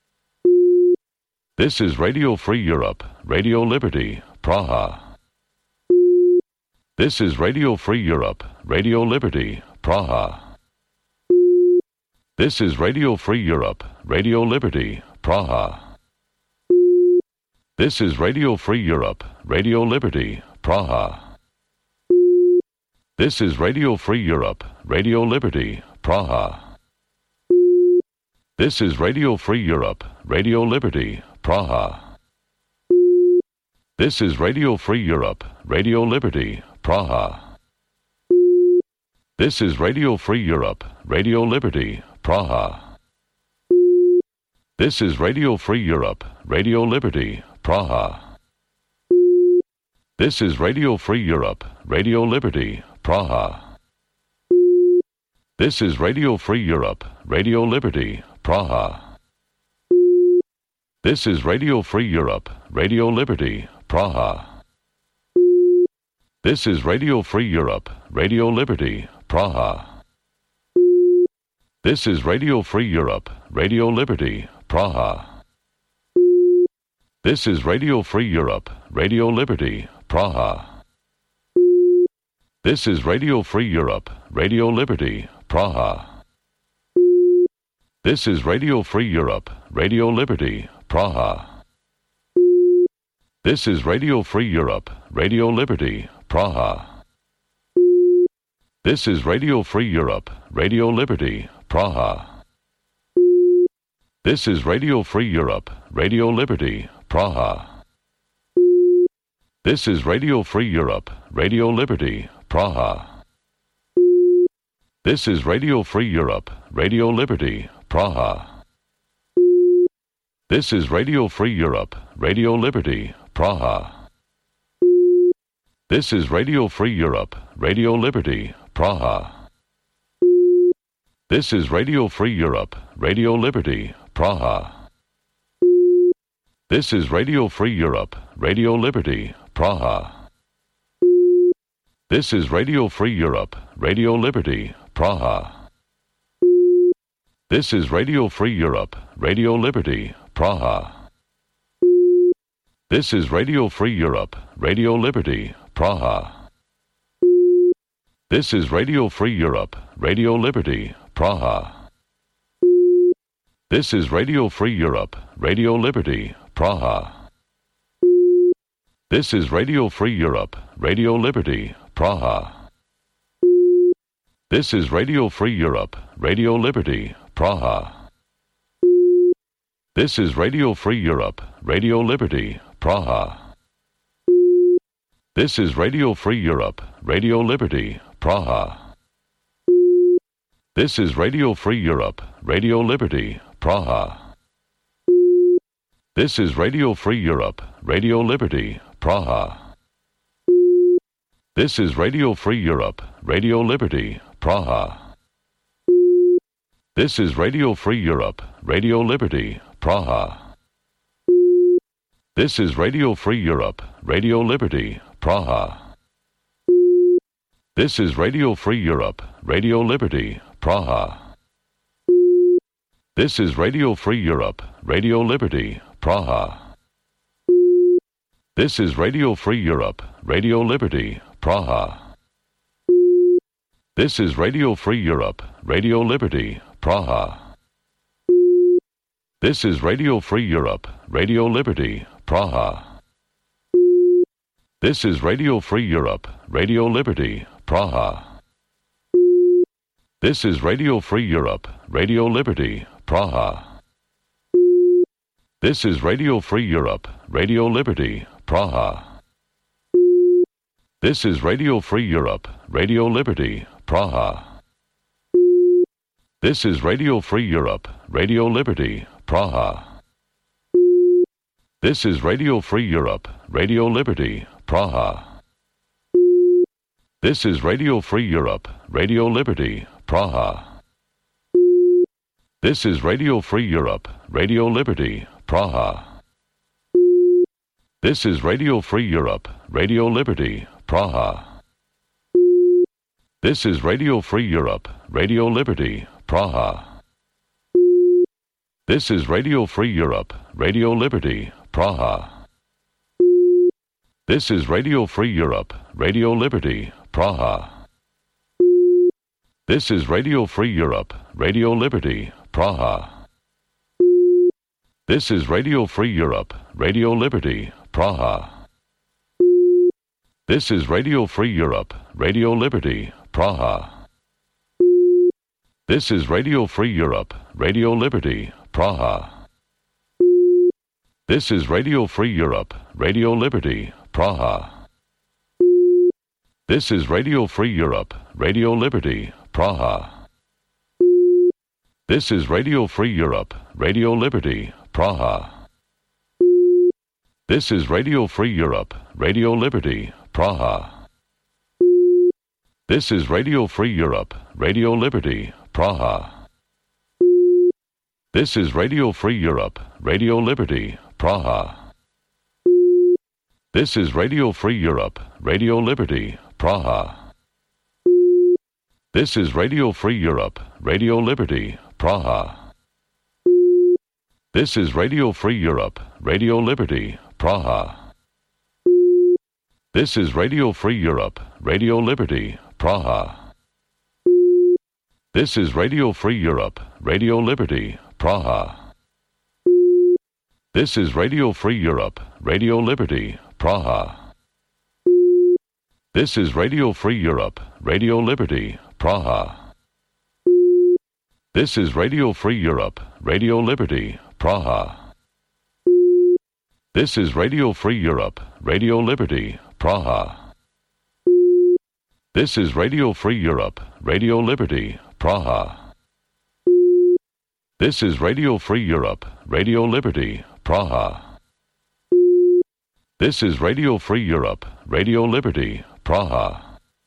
This is Radio Free Europe, Radio Liberty, Praha. This is Radio Free Europe, Radio Liberty, Praha. This is Radio Free Europe, Radio Liberty, Praha. This is Radio Free Europe, Radio Liberty, Praha. This is Radio Free Europe, Radio Liberty, Praha. This is Radio Free Europe, Radio Liberty, Praha. This is Radio Free Europe, Radio Liberty, Praha. This is Radio Free Europe, Radio Liberty, Praha. This is Radio Free Europe, Radio Liberty, Praha. This is Radio Free Europe, Radio Liberty, Praha. This is Radio Free Europe, Radio Liberty, Praha. This is Radio Free Europe, Radio Liberty, Praha. This is Radio Free Europe, Radio Liberty, Praha. This is Radio Free Europe, Radio Liberty, Praha. This is Radio Free Europe, Radio Liberty, Praha. This is Radio Free Europe, Radio Liberty, Praha. This is Radio Free Europe, Radio Liberty, Praha. This is Radio Free Europe, Radio Liberty, Praha. This is Radio Free Europe, Radio Liberty, Praha. This is Radio Free Europe, Radio Liberty, Praha. This is Radio Free Europe, Radio Liberty, Praha. This is Radio Free Europe, Radio Liberty, Praha. This is Radio Free Europe, Radio Liberty, Praha. This is Radio Free Europe, Radio Liberty, Praha. This is Radio Free Europe, Radio Liberty, Praha. This is Radio Free Europe, Radio Liberty, Praha. This is Radio Free Europe, Radio Liberty, Praha. This is Radio Free Europe, Radio Liberty, Praha. This is Radio Free Europe, Radio Liberty, Praha. This is Radio Free Europe, Radio Liberty, Praha. This is Radio Free Europe, Radio Liberty, Praha. This is Radio Free Europe, Radio Liberty, Praha. This is Radio Free Europe, Radio Liberty, Praha. This is Radio Free Europe, Radio Liberty, Praha. This is Radio Free Europe, Radio Liberty, Praha. This is Radio Free Europe, Radio Liberty, Praha. This is Radio Free Europe, Radio Liberty, Praha. This is Radio Free Europe, Radio Liberty, Praha. This is Radio Free Europe, Radio Liberty, Praha. This is Radio Free Europe, Radio Liberty, Praha. This is Radio Free Europe, Radio Liberty, Praha. This is Radio Free Europe, Radio Liberty, Praha. This is Radio Free Europe, Radio Liberty, Praha. This is Radio Free Europe, Radio Liberty, Praha. This is Radio Free Europe, Radio Liberty, Praha. This is Radio Free Europe, Radio Liberty, Praha. This is Radio Free Europe, Radio Liberty, Praha. This is Radio Free Europe, Radio Liberty, Praha. This is Radio Free Europe, Radio Liberty, Praha. This is Radio Free Europe, Radio Liberty, Praha. This is Radio Free Europe, Radio Liberty, Praha. This is Radio Free Europe, Radio Liberty, Praha. This is Radio Free Europe, Radio Liberty, Praha. This is Radio Free Europe, Radio Liberty, Praha. This is Radio Free Europe, Radio Liberty, Praha. This is Radio Free Europe, Radio Liberty, Praha. This is Radio Free Europe, Radio Liberty, Praha. This is Radio Free Europe, Radio Liberty, Praha. This is Radio Free Europe, Radio Liberty, Praha. This is Radio Free Europe, Radio Liberty, Praha. This is Radio Free Europe, Radio Liberty, Praha. This is Radio Free Europe, Radio Liberty, Praha. This is Radio Free Europe, Radio Liberty, Praha. This is Radio Free Europe, Radio Liberty, Praha. This is Radio Free Europe, Radio Liberty, Praha. This is Radio Free Europe, Radio Liberty, Praha. This is Radio Free Europe, Radio Liberty, Praha. This is Radio Free Europe, Radio Liberty, Praha. This is Radio Free Europe, Radio Liberty, Praha. This is Radio Free Europe, Radio Liberty, Praha. This is Radio Free Europe, Radio Liberty, Praha. This is Radio Free Europe, Radio Liberty, Praha. This is Radio Free Europe, Radio Liberty, Praha. This is Radio Free Europe, Radio Liberty, Praha. This is Radio Free Europe, Radio Liberty, Praha. This is Radio Free Europe, Radio Liberty, Praha. This is Radio Free Europe, Radio Liberty, Praha. This is Radio Free Europe, Radio Liberty, Praha. This is Radio Free Europe, Radio Liberty, Praha.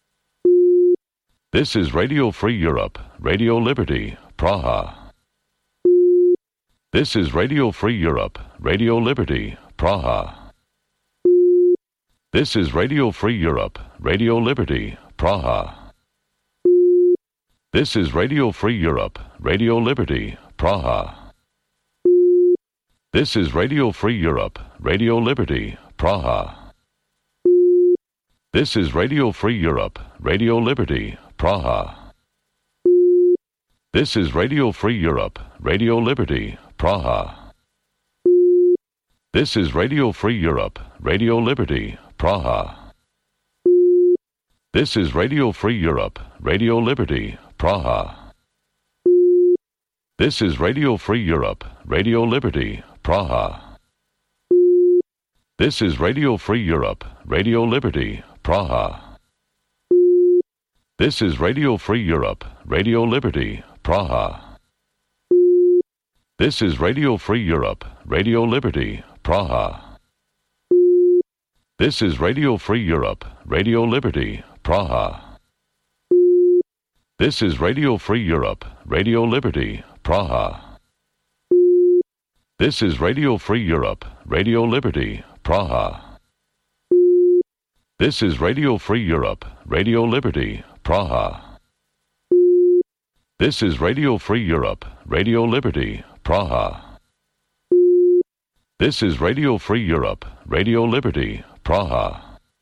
This is Radio Free Europe, Radio Liberty, Praha. This is Radio Free Europe, Radio Liberty, Praha. This is Radio Free Europe, Radio Liberty, Praha. This is Radio Free Europe, Radio Liberty, Praha. This is Radio Free Europe, Radio Liberty, Praha. This is Radio Free Europe, Radio Liberty, Praha. This is Radio Free Europe, Radio Liberty, Praha. This is Radio Free Europe, Radio Liberty, Praha. This is Radio Free Europe, Radio Liberty, Praha. This is Radio Free Europe, Radio Liberty, Praha. This is Radio Free Europe, Radio Liberty, Praha. This is Radio Free Europe, Radio Liberty, Praha. This is Radio Free Europe, Radio Liberty, Praha. This is Radio Free Europe, Radio Liberty, Praha. This is Radio Free Europe, Radio Liberty, Praha. This is Radio Free Europe, Radio Liberty, Praha. This is Radio Free Europe, Radio Liberty, Praha. This is Radio Free Europe, Radio Liberty, Praha. This is Radio Free Europe, Radio Liberty, Praha.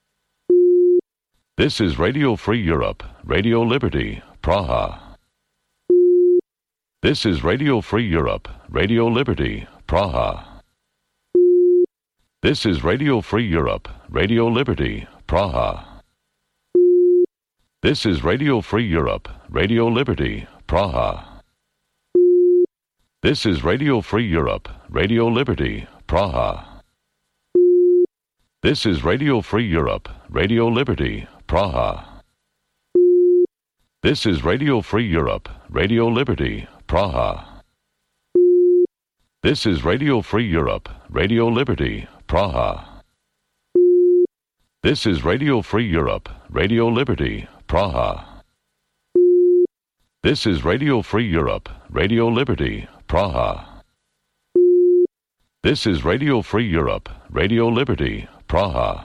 This is Radio Free Europe, Radio Liberty, Praha. This is Radio Free Europe, Radio Liberty, Praha. This is Radio Free Europe, Radio Liberty, Praha. This is Radio Free Europe, Radio Liberty, Praha. This is Radio Free Europe, Radio Liberty, Praha. This is Radio Free Europe, Radio Liberty, Praha. This is Radio Free Europe, Radio Liberty, Praha. This is Radio Free Europe, Radio Liberty, Praha. This is Radio Free Europe, Radio Liberty, Praha. This is Radio Free Europe, Radio Liberty, Praha. This is Radio Free Europe, Radio Liberty, Praha.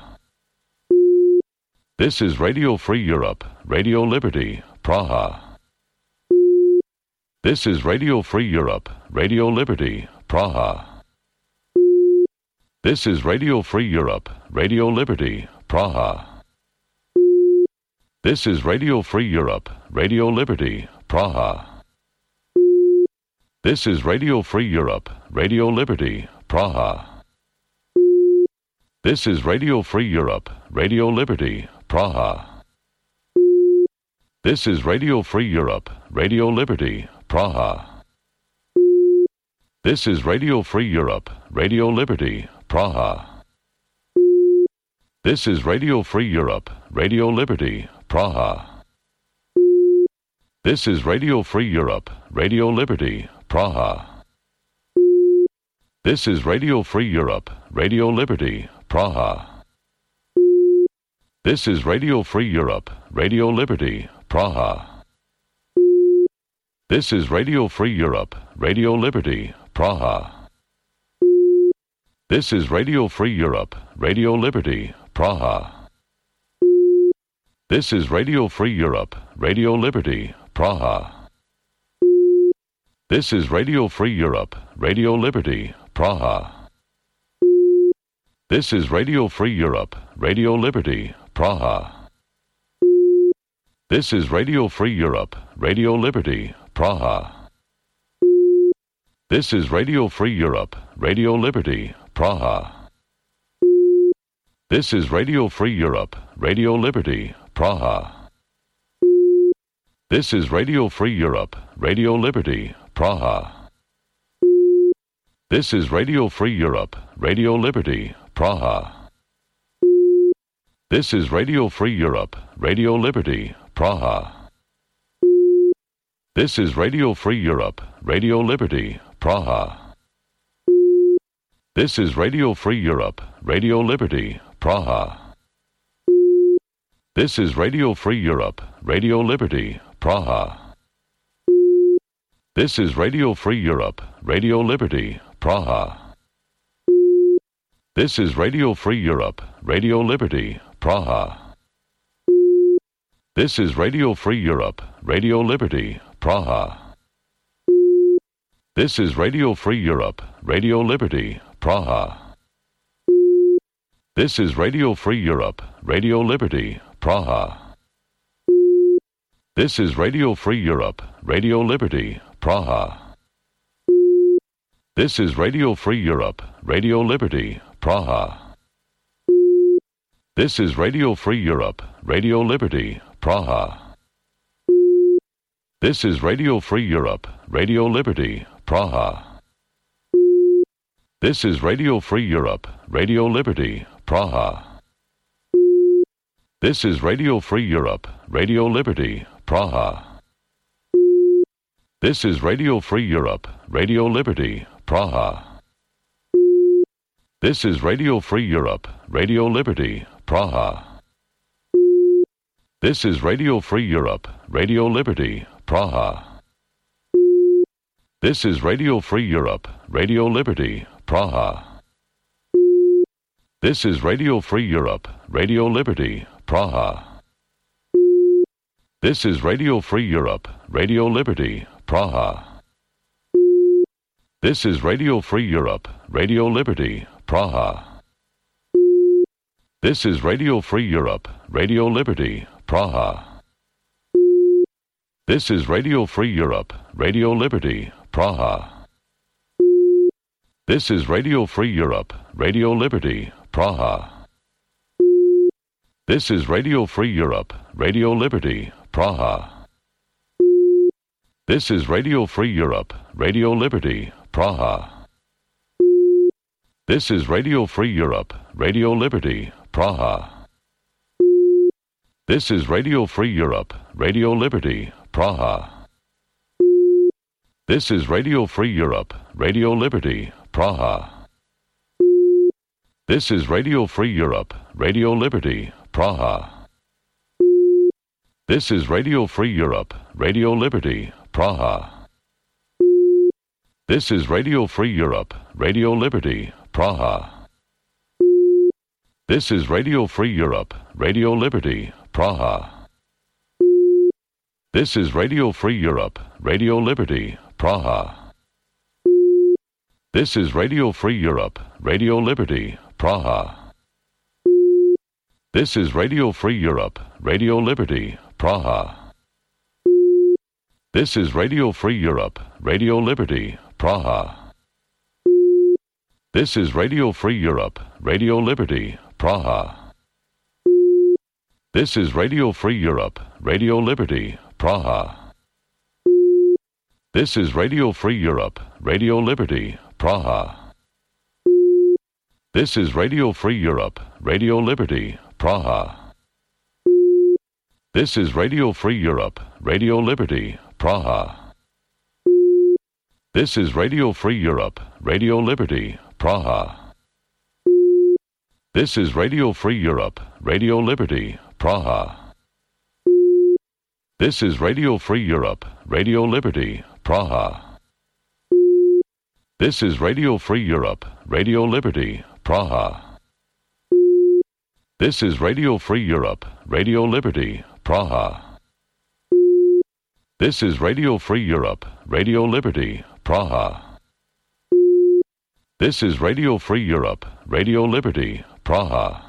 This is Radio Free Europe, Radio Liberty, Praha. This is Radio Free Europe, Radio Liberty, Praha. This is Radio Free Europe, Radio Liberty, Praha. This is Radio Free Europe, Radio Liberty, Praha. This is Radio Free Europe, Radio Liberty, Praha. This is Radio Free Europe, Radio Liberty, Praha. This is Radio Free Europe, Radio Liberty, Praha. This is Radio Free Europe, Radio Liberty, Praha. This is Radio Free Europe, Radio Liberty, Praha. This is Radio Free Europe, Radio Liberty, Praha. This is Radio Free Europe, Radio Liberty, Praha. This is Radio Free Europe, Radio Liberty, Praha. This is Radio Free Europe, Radio Liberty, Praha. This is Radio Free Europe, Radio Liberty, Praha. This is Radio Free Europe, Radio Liberty, Praha. This is Radio Free Europe, Radio Liberty, Praha. This is Radio Free Europe, Radio Liberty, Praha. This is Radio Free Europe, Radio Liberty, Praha. This is Radio Free Europe, Radio Liberty, Praha. This is Radio Free Europe, Radio Liberty, Praha. This is Radio Free Europe, Radio Liberty, Praha. This is Radio Free Europe, Radio Liberty, Praha. This is Radio Free Europe, Radio Liberty, Praha. This is Radio Free Europe, Radio Liberty, Praha. This is Radio Free Europe, Radio Liberty, Praha. This is Radio Free Europe, Radio Liberty, Praha. This is Radio Free Europe, Radio Liberty, Praha. This is Radio Free Europe, Radio Liberty, Praha. This is Radio Free Europe, Radio Liberty, Praha. This is Radio Free Europe, Radio Liberty, Praha. This is Radio Free Europe, Radio Liberty, Praha. This is Radio Free Europe, Radio Liberty, Praha. This is Radio Free Europe, Radio Liberty, Praha. This is Radio Free Europe, Radio Liberty, Praha. This is Radio Free Europe, Radio Liberty, Praha. This is Radio Free Europe, Radio Liberty, Praha. This is Radio Free Europe, Radio Liberty, Praha. This is Radio Free Europe, Radio Liberty, Praha. This is Radio Free Europe, Radio Liberty, Praha. This is Radio Free Europe, Radio Liberty, Praha. This is Radio Free Europe, Radio Liberty, Praha. This is Radio Free Europe, Radio Liberty, Praha. This is Radio Free Europe, Radio Liberty, Praha. This is Radio Free Europe, Radio Liberty, Praha. This is Radio Free Europe, Radio Liberty, Praha. This is Radio Free Europe, Radio Liberty, Praha. This is Radio Free Europe, Radio Liberty, Praha. This is Radio Free Europe, Radio Liberty, Praha. This is Radio Free Europe, Radio Liberty, Praha. This is Radio Free Europe, Radio Liberty, Praha. This is Radio Free Europe, Radio Liberty, Praha. This is Radio Free Europe, Radio Liberty, Praha. This is Radio Free Europe, Radio Liberty, Praha. This is Radio Free Europe, Radio Liberty, Praha. This is Radio Free Europe, Radio Liberty, Praha. This is Radio Free Europe, Radio Liberty, Praha. This is Radio Free Europe, Radio Liberty, Praha. This is Radio Free Europe, Radio Liberty, Praha. This is Radio Free Europe, Radio Liberty, Praha. This is Radio Free Europe, Radio Liberty, Praha. This is Radio Free Europe, Radio Liberty, Praha. This is Radio Free Europe, Radio Liberty, Praha. This is Radio Free Europe, Radio Liberty, Praha. This is Radio Free Europe, Radio Liberty, Praha. This is Radio Free Europe, Radio Liberty, Praha. This is Radio Free Europe, Radio Liberty, Praha. This is Radio Free Europe, Radio Liberty, Praha. This is Radio Free Europe, Radio Liberty, Praha. This is Radio Free Europe, Radio Liberty, Praha. This is Radio Free Europe, Radio Liberty, Praha. This is Radio Free Europe, Radio Liberty, Praha. This is Radio Free Europe, Radio Liberty, Praha.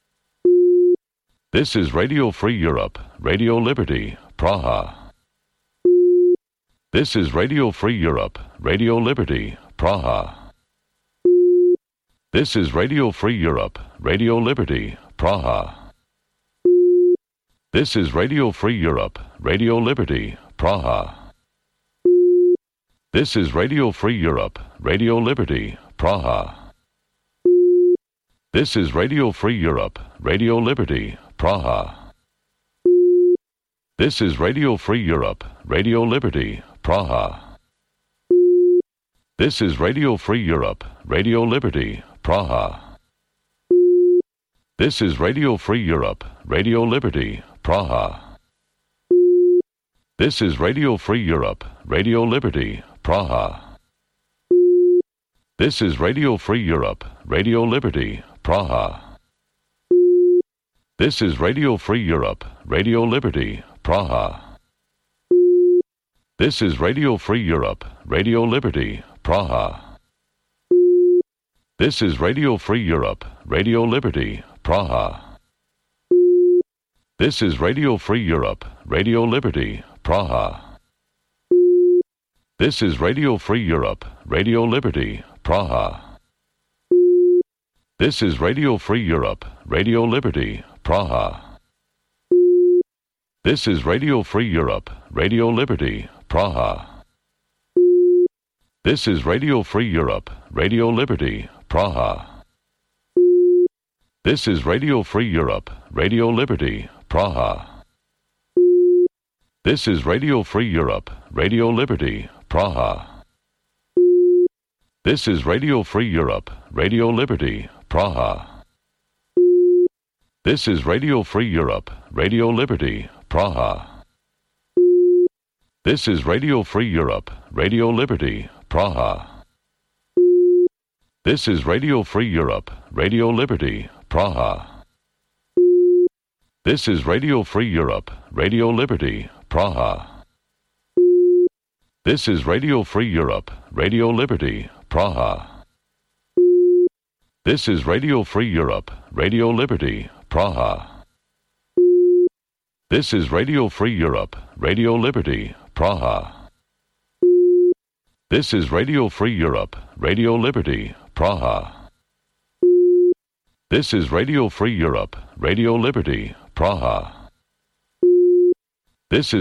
This is Radio Free Europe, Radio Liberty, Praha. This is Radio Free Europe, Radio Liberty, Praha. This is Radio Free Europe, Radio Liberty, Praha. This is Radio Free Europe, Radio Liberty, Praha. This is Radio Free Europe, Radio Liberty, Praha. This is Radio Free Europe, Radio Liberty, Praha. This is Radio Free Europe, Radio Liberty, Praha. This is Radio Free Europe, Radio Liberty, Praha. This is Radio Free Europe, Radio Liberty, Praha. This is Radio Free Europe, Radio Liberty, Praha. This is Radio Free Europe, Radio Liberty, Praha. This is Radio Free Europe, Radio Liberty, Praha. This is Radio Free Europe, Radio Liberty, Praha. This is Radio Free Europe, Radio Liberty, Praha. This is Radio Free Europe, Radio Liberty, Praha. This is Radio Free Europe, Radio Liberty, Praha. This is Radio Free Europe, Radio Liberty, Praha. This is Radio Free Europe, Radio Liberty, Praha. This is Radio Free Europe, Radio Liberty, Praha. This is Radio Free Europe, Radio Liberty, Praha. This is Radio Free Europe, Radio Liberty, Praha. This is Radio Free Europe, Radio Liberty, Praha. This is Radio Free Europe, Radio Liberty, Praha. This is Radio Free Europe, Radio Liberty, Praha. This is Radio Free Europe, Radio Liberty, Praha. This is Radio Free Europe, Radio Liberty, Praha. This is Radio Free Europe, Radio Liberty, Praha. This is Radio Free Europe, Radio Liberty, Praha. This is Radio Free Europe, Radio Liberty, Praha. This is Radio Free Europe, Radio Liberty, Praha. This is Radio Free Europe, Radio Liberty, Praha. This is